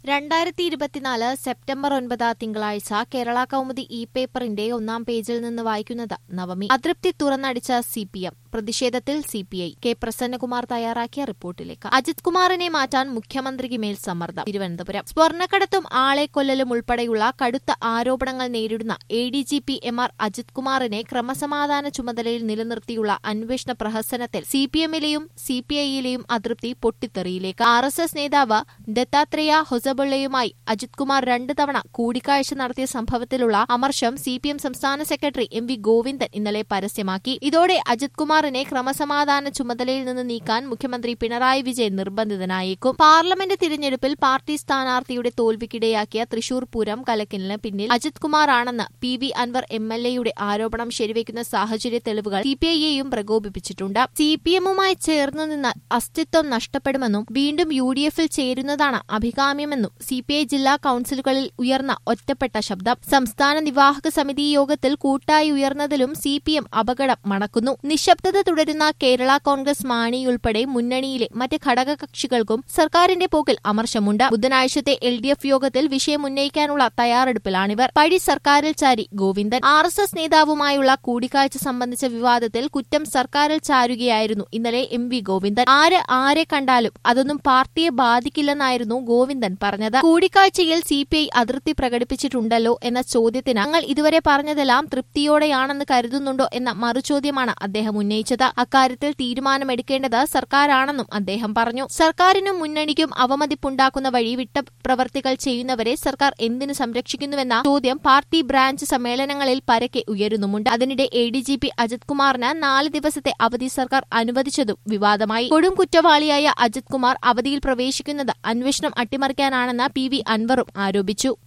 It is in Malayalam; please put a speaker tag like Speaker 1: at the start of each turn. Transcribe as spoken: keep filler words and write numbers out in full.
Speaker 1: രണ്ടായിരത്തി ഇരുപത്തിനാല് സെപ്റ്റംബർ ഒൻപത് തിങ്കളാഴ്ച കേരള കൗമുദി ഇ പേപ്പറിന്റെ ഒന്നാം പേജിൽ നിന്ന് വായിക്കുന്നത് നവമി. അതൃപ്തി തുറന്നടിച്ച സി പി എം, പ്രതിഷേധത്തിൽ C P I. K Prasannakumar തയ്യാറാക്കിയ റിപ്പോർട്ടിലേക്ക്. അജിത് കുമാറിനെ മാറ്റാൻ മുഖ്യമന്ത്രിക്ക് മേൽ സമ്മർദ്ദം. തിരുവനന്തപുരം. സ്വർണ്ണക്കടത്തും ആളെ കൊല്ലലും ഉൾപ്പെടെയുള്ള കടുത്ത ആരോപണങ്ങൾ നേരിടുന്ന A D G P M R Ajith കുമാറിനെ ക്രമസമാധാന ചുമതലയിൽ നിലനിർത്തിയുള്ള അന്വേഷണ പ്രഹസനത്തിൽ സി പി എമ്മിലെയും സി പി ഐയിലെയും അതൃപ്തി പൊട്ടിത്തെറിയിലേക്ക്. ആർ എസ് എസ് നേതാവ് ദത്താത്രേയ ഹൊസബുള്ളയുമായി അജിത് കുമാർ രണ്ട് തവണ കൂടിക്കാഴ്ച നടത്തിയ സംഭവത്തിലുള്ള അമർഷം സി പി എം സംസ്ഥാന സെക്രട്ടറി എം വി ഗോവിന്ദൻ ഇന്നലെ പരസ്യമാക്കി. ഇതോടെ അജിത് കുമാറിനെ ക്രമസമാധാന ചുമതലയിൽ നിന്ന് നീക്കാൻ മുഖ്യമന്ത്രി പിണറായി വിജയൻ നിർബന്ധിതനായേക്കും. പാർലമെന്റ് തിരഞ്ഞെടുപ്പിൽ പാർട്ടി സ്ഥാനാർത്ഥിയുടെ തോൽവിക്കിടയാക്കിയ തൃശൂർ പൂരം കലക്കലിന് പിന്നിൽ അജിത് കുമാറാണെന്ന് P V Anvar M L എയുടെ ആരോപണം ശരിവയ്ക്കുന്ന സാഹചര്യ തെളിവുകൾ സി പി ഐയെയും പ്രകോപിപ്പിച്ചിട്ടുണ്ട്. സി പി എമ്മുമായി ചേർന്നു നിന്ന് അസ്തിത്വം നഷ്ടപ്പെടുമെന്നും വീണ്ടും യു ഡി എഫിൽ ചേരുന്നതാണ് അഭികാമ്യമെന്നും സി പി ഐ ജില്ലാ കൌൺസിലുകളിൽ ഉയർന്ന ഒറ്റപ്പെട്ട ശബ്ദം. സംസ്ഥാന നിർവാഹക സമിതി യോഗത്തിൽ കൂട്ടായി ഉയർന്നതിലും സി പി എം അപകടം മണക്കുന്നു. നിശബ്ദത തുടരുന്ന കേരള കോൺഗ്രസ് മാണിയുൾപ്പെടെ മുന്നണിയിലെ മറ്റ് ഘടകകക്ഷികൾക്കും സർക്കാരിന്റെ പോക്കിൽ അമർശമുണ്ട്. ബുധനാഴ്ചത്തെ എൽ ഡി എഫ് യോഗത്തിൽ വിഷയം ഉന്നയിക്കാനുള്ള തയ്യാറെടുപ്പിലാണിവർ. പഴി സർക്കാരിൽ ചാരി ഗോവിന്ദൻ. ആർ എസ് എസ് നേതാവുമായുള്ള കൂടിക്കാഴ്ച സംബന്ധിച്ച വിവാദത്തിൽ കുറ്റം സർക്കാരിൽ ചാരുകയായിരുന്നു ഇന്നലെ എം വി ഗോവിന്ദൻ. ആര് ആരെ കണ്ടാലും അതൊന്നും പാർട്ടിയെ ബാധിക്കില്ലെന്നായിരുന്നു ഗോവിന്ദൻ പറഞ്ഞത്. കൂടിക്കാഴ്ചയിൽ സി പി ഐ അതൃപ്തി പ്രകടിപ്പിച്ചിട്ടുണ്ടല്ലോ എന്ന ചോദ്യത്തിന് ഞങ്ങൾ ഇതുവരെ പറഞ്ഞതെല്ലാം തൃപ്തിയോടെയാണെന്ന് കരുതുന്നുണ്ടോ എന്ന മറുചോദ്യമാണ് അദ്ദേഹം ഉന്നയിച്ചത്. അക്കാര്യത്തിൽ തീരുമാനമെടുക്കേണ്ടത് സർക്കാരാണെന്നും അദ്ദേഹം പറഞ്ഞു. സർക്കാരിനും മുന്നണിക്കും അവമതിപ്പുണ്ടാക്കുന്ന വഴി വിട്ട പ്രവർത്തികൾ ചെയ്യുന്നവരെ സർക്കാർ എന്തിനു സംരക്ഷിക്കുന്നുവെന്ന ചോദ്യം പാർട്ടി ബ്രാഞ്ച് സമ്മേളനങ്ങളിൽ പരക്കെ ഉയരുന്നുമുണ്ട്. അതിനിടെ A D G P Ajith കുമാറിന് നാല് ദിവസത്തെ അവധി സർക്കാർ അനുവദിച്ചതും വിവാദമായി. കൊടും കുറ്റവാളിയായ അജിത് കുമാർ അവധിയിൽ പ്രവേശിക്കുന്നത് അന്വേഷണം അട്ടിമറിക്കാനാണെന്ന് പി വി അൻവറും ആരോപിച്ചു.